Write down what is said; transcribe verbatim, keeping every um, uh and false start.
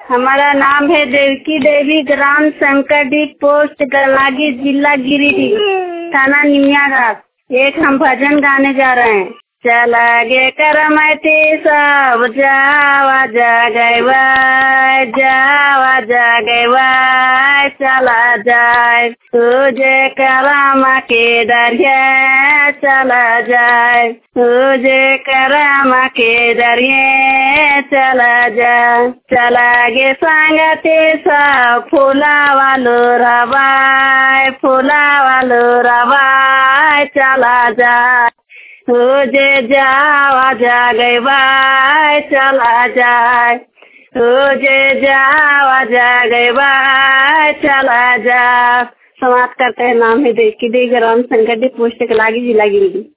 हमारा नाम है देवकी देवी, ग्राम शंकरडी, पोस्ट गलागी, जिला गिरिडीह, थाना निमियाघाट। एक हम भजन गाने जा रहे हैं। चला गे करमती सब जावा जगवा, जावा जगवा चला जाए, तुझे करम के दरिया चला जाए, तुझे करम के दरिया चला जाए। चला गे संगती सब फूला वालो रवाय, फूला वालो रवाय चला जाए, तुझे जावा जगवा चला जाए, तुझे जावा जगवा चला जा। समाप्त करते हैं। नाम है देवकी देवी, ग्राम शंकरडी, पोस्ट गलागी, जिला गिरिडीह।